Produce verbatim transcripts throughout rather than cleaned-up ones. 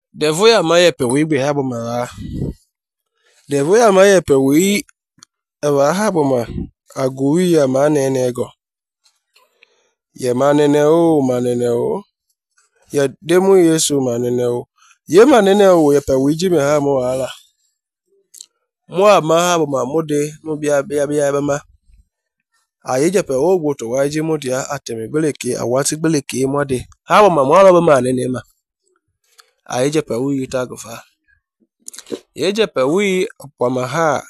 Devoya maye pe wi be habo ma. Devoya maye pe wi ewa habo ma agui ya manene ego. Ye manene o manene o. Ye demu Yesu manene o. Ye manene o ye pe wi ji me ha mo ala. Mo ama habo ma mode no bia bia bia ba ma. Aye je pe o gbo to wa ji mo dia atemi gbeleke awati gbeleke mo de. Habo ma mo ala ba manene ma. Aye je pe wi ta gofa. Ye je pe wi kwa maha.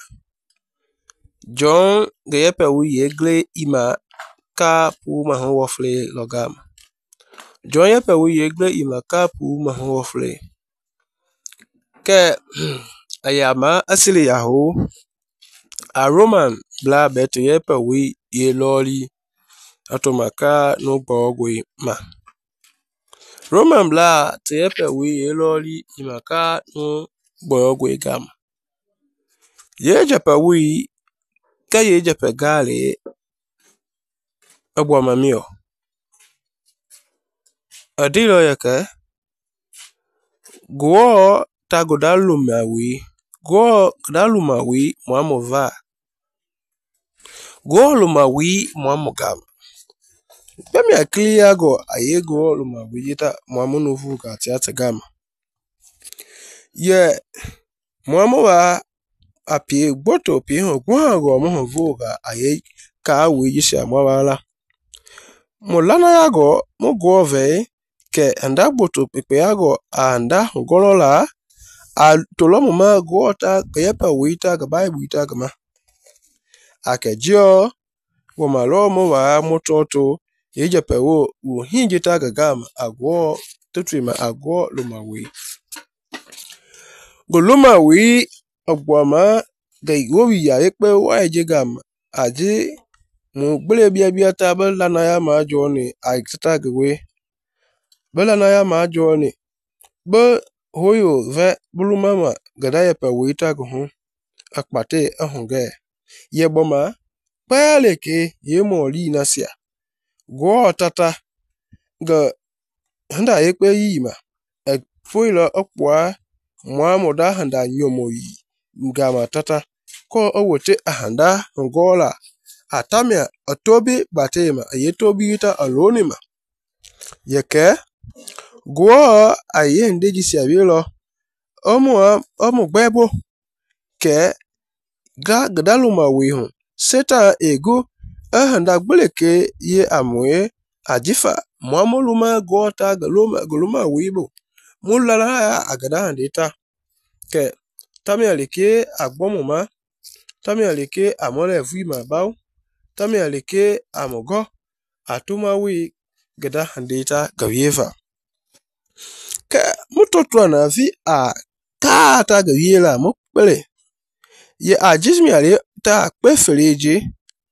John ge ye pe wi ye gle ima ka pu ma ho wofle logam. John ye pe wi ye gle ima ka pu ma ho wofle. Ke ayama asili yaho. A Roman bla beto ye pe wi ye loli atomaka no gbogwe ma. Roman bla te ye pe wi ye loli imaka no gbogwe gam. Ye je pe wi ke ye je pe gale agwa mamio. Adilo yake gwo ta godalu mawi. Gwo godalu mawi muamova. Gwo lumawi muamogam. Pemi akili ago aye gwo lumawi yita muamunuvu ka tiata gam. Ye muamowa api boto pi ho gwa go mo vuga aye ka wi yisi amawala. Mo lana yago mo gwo ve ke anda boto pepe yago anda golola a tolomo ma gwo ta ye pe wi ta ga Bible ta ga ma. Akejo wo malomo wa mototo ye je pe wo wo hinje ta ga gam agwo tutri ma agwo lumawi. Goluma wi agwama ga igowi ya ekpe wa eje gam aje mo gbele bia bia ta ba lana ya ma jo ni a ta gwe. Bela na ya ma jo ni bo hoyo ve bulu mama gada ye pe wi ta go hu akpate ahunge. Ye boma pa leke ye mo li na sia. Gwo tata ga handa ekpe yi ma. E foilo okwa mwa moda handa nyomo yi. Ngama tata ko owote ahanda ngola atamia atobi batema ye tobi ita aloni ma. Yeke gwo aye ndeji si abilo omo omo gbebo ke ga gadaluma wi hu seta ego ahanda gbeleke ye amwe ajifa muamoluma gwo ta galoma goloma wibo mulala ya agada handita ke tamia leke agbomuma tamia leke amole vu ma baw tamia leke amogo atuma wi gada handita gawieva. Ke mutoto na vi a ka ta gawiela mo pele. Ye ajismi ale ta pe feleje.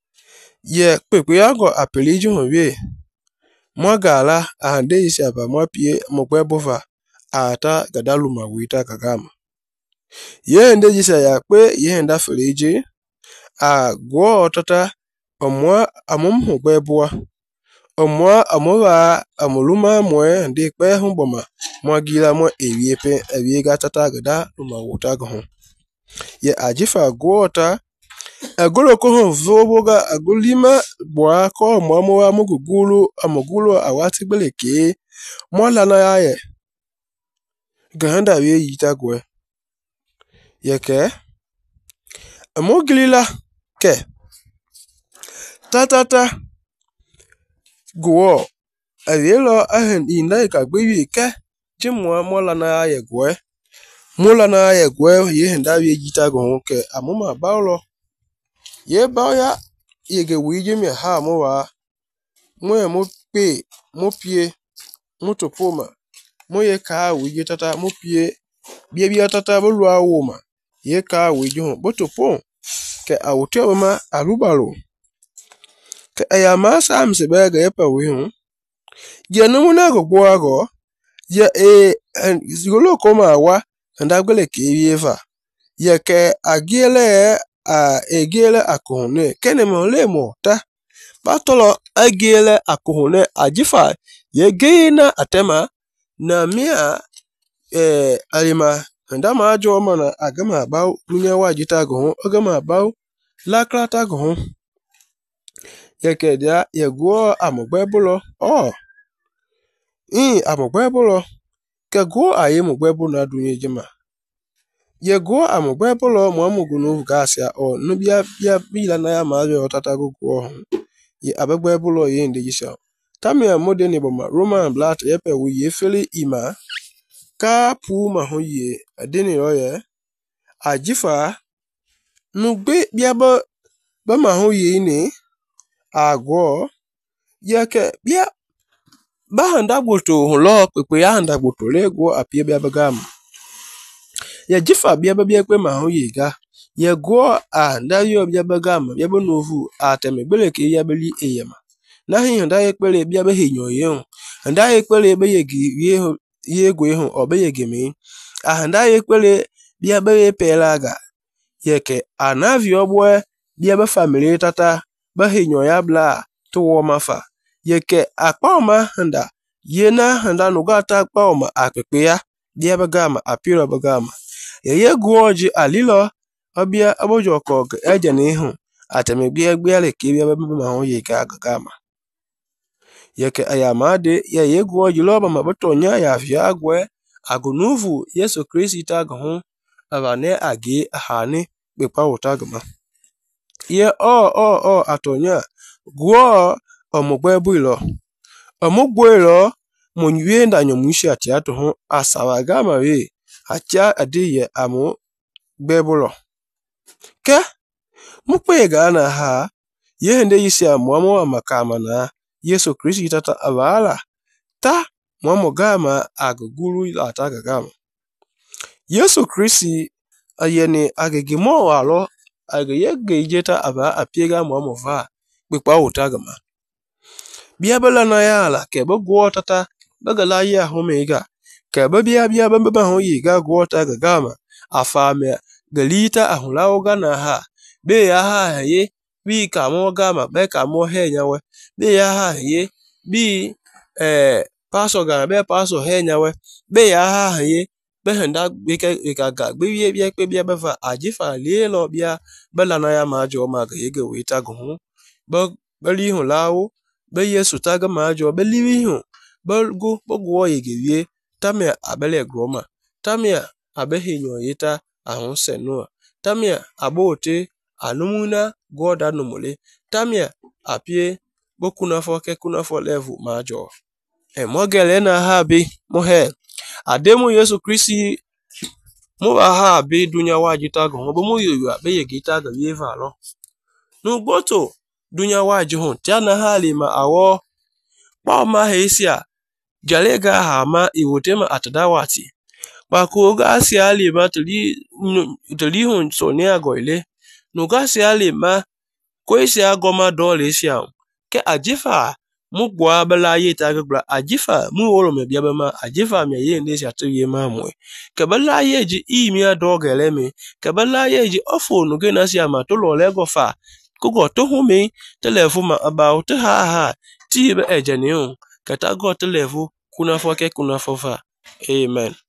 Ye pepe yago apeleje honwe. Mwa gala a hande isi aba mwa pie mo kwebova a ta gadaluma wita kagama. Ye hende jisa ya kwe ye henda feleje a gwo tata omwa amumhu kwebwa. Omwa amowa amuluma mwe hende kwe humboma mwa gila mwa ewiepe ewiega tata gada luma wuta gohon. Ye ajifa gwo ta agolo kohon voboga agolima bwa ko mwamowa mugugulu amugulu awati gbeleke mwa lana ya ye. Gahanda we yita gwe. Yeke amugilila ke tatata gwo ayelo ahen inai ka gbewi ke jimwa mwa lana ya ye gwe. Mula na ye gwe ye henda we yita gohon ke amuma bawlo. Ye bawya ye ge wije mi ha mo wa mwe mo pe mo pie mo topoma mo ye ka wije tata mo pie bie bie tata bo lwa woma ye ka wije hon bo topon ke awute ma alubalo ke ayama sam se be ge pe wi hon je no na go gbo ago ye e zigolo koma wa nda gbele ke wieva ye ke agiele a egiele akohune kene mo le mo ta batolo agiele akohune ajifa ye geina atema na mia eh alima nda ma ajo mana agama bau munye wajita go agama bau lakrata go yeke dia yego amogbe bulo oh in amogbe bulo ke go aye mogbe bu na dunye jema yego amogbe bulo mo amugunu gasia o no bia bia bila na ya ma ajo tata go go ye abegbe bulo ye ndi jisa tamia modeni boma roman blat yepe wu ye feli ima ka pu ma ho ye adeni oye ajifa nugbe bia ba ba ma ho ye ni agwo yeke bia ba handa gboto hun lo pepe ya handa gboto le go apie bia bagam ye jifa bia ba bia pe ma ho ye ga ye go a nda yo bia bagam bia bo novu ateme gbele ke ya beli eyema na hi handa ye pele bia ba hinyo ye handa ye pele be ye gi ye ye go ehun obe ye gemi a handa ye pele bia ba ye pela ga yeke anavi obwe bia ba family tata ba hinyo ya bla to wo mafa yeke akpoma handa yena handa no gata akpoma apepe ya bia bagama apiro bagama ye ye guoji alilo obia abojo ko eje ni hu ateme bia bia le ke bia ba ma ho ye ga gama yeke ayamade ye ye guoji lo ba mabotonya ya afia agwe agunuvu Yesu Kristi ta go abane age ahani pepa utagama ye o o o atonya guo omogbe builo omogbo ilo monwie nda nyomushi ati ato ho asawaga ma we acha adiye amu gbebulo ke mukpe ga na ha ye hende yisi amu amu amakama na Yesu Kristi tata abala ta momo gama aguguru ila ataga gama Yesu Kristi ayene agegimo walo ageye gejeta aba apiega momo va pepa utagama bia bela na ya la ke bo gwo tata bagala ya ho mega ke bo bia bia ba ba ho yi ga gwo ta ga gama afame galita ahula oga na ha be ya ha ye bi ka mo gama be ka mo he nyawe be ya ha ye bi eh paso ga be paso he nyawe be ya ha ye be handa be ke ka ga be bia bia pe bia ba fa ajifa le lo bia bela na ya ma jo ma ga ye ga we ta go bo beli hu lawo be Yesu taga ma ajo be liwi hu bolgu bogwo yegewie tamia abele groma tamia abehinyo yita ahun senua tamia abote anumuna goda numule tamia apie bokuna fo ke kuna fo level ma ajo e mogele na ha bi mo he ademu Yesu Kristi mo ba ha bi dunya wajita go bo mo yoyo abe yegita ga yeva lo nu gboto dunya waji hun tiana hali ma awo pa ma hesia jalega ha ma iwotema atadawati pa ko ga si ali ma tuli tuli hun so ni agoile no ga si ali ma ko isi agoma dole sia ke ajifa mu gwa bala ye ta gba ajifa mu wolo me bia ba ma ajifa me ye ndi sia tuye ma mu ke bala ye ji imi adogele me ke bala ye ji ofo no ge na sia ma to lo le go fa kugo to hu mi telefu ma about ha ha ti be ejeni o kata go telefu kuna fo ke kuna fo fa amen.